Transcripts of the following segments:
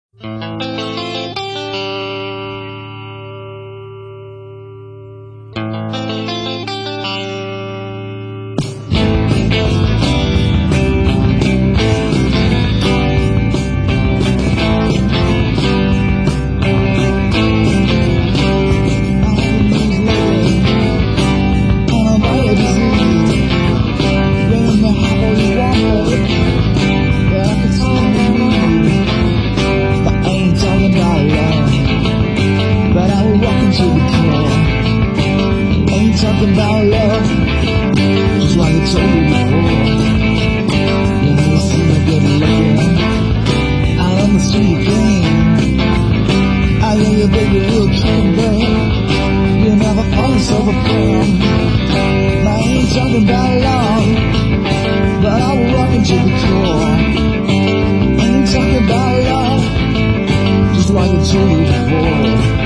Talking about love, just like I told you before. You never see me good looking out on the street again. I know you, baby, real cute, babe. You never call yourself a friend. I ain't talking about love, but I will rock into the core. I ain't talking about love, just like I told you before.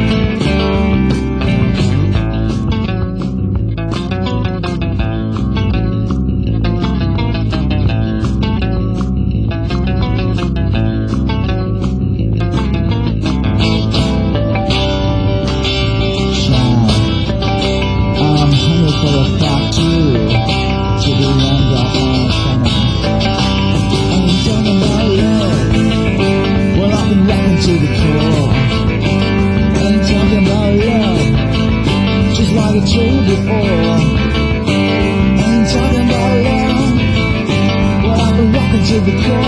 Before, ain't talking about love. Well, I've been walking to the core.